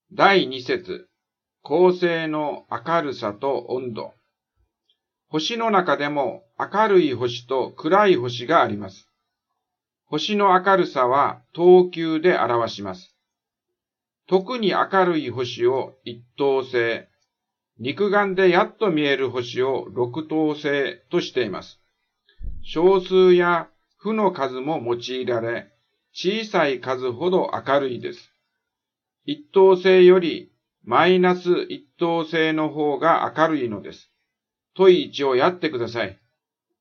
第2節、恒星の明るさと温度。星の中でも明るい星と暗い星があります。星の明るさは等級で表します。特に明るい星を一等星、肉眼でやっと見える星を六等星としています。小数や負の数も用いられ、小さい数ほど明るいです。一等星よりマイナス一等星の方が明るいのです。問1をやってください。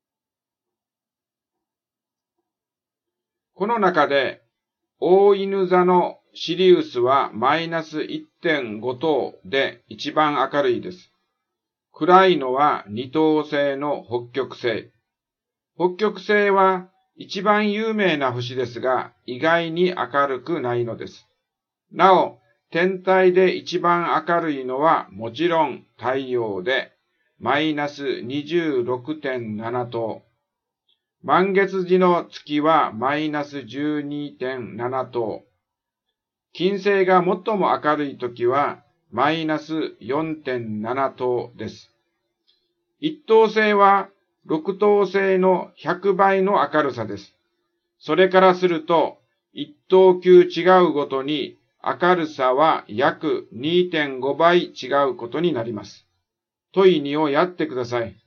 この中で、大犬座のシリウスはマイナス 1.5 等で一番明るいです。暗いのは二等星の北極星。北極星は一番有名な星ですが、意外に明るくないのです。なお、天体で一番明るいのはもちろん太陽で、マイナス 26.7 等。満月時の月はマイナス 12.7 等。金星が最も明るいときはマイナス 4.7 等です。一等星は六等星の100倍の明るさです。それからすると、一等級違うごとに明るさは約 2.5 倍違うことになります。問2をやってください。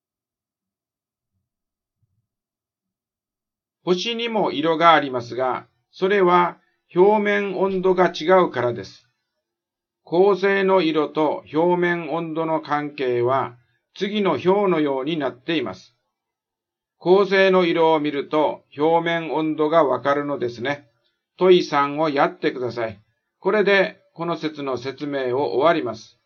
星にも色がありますが、それは表面温度が違うからです。恒星の色と表面温度の関係は次の表のようになっています。恒星の色を見ると表面温度がわかるのですね。問3をやってください。これでこの説の説明を終わります。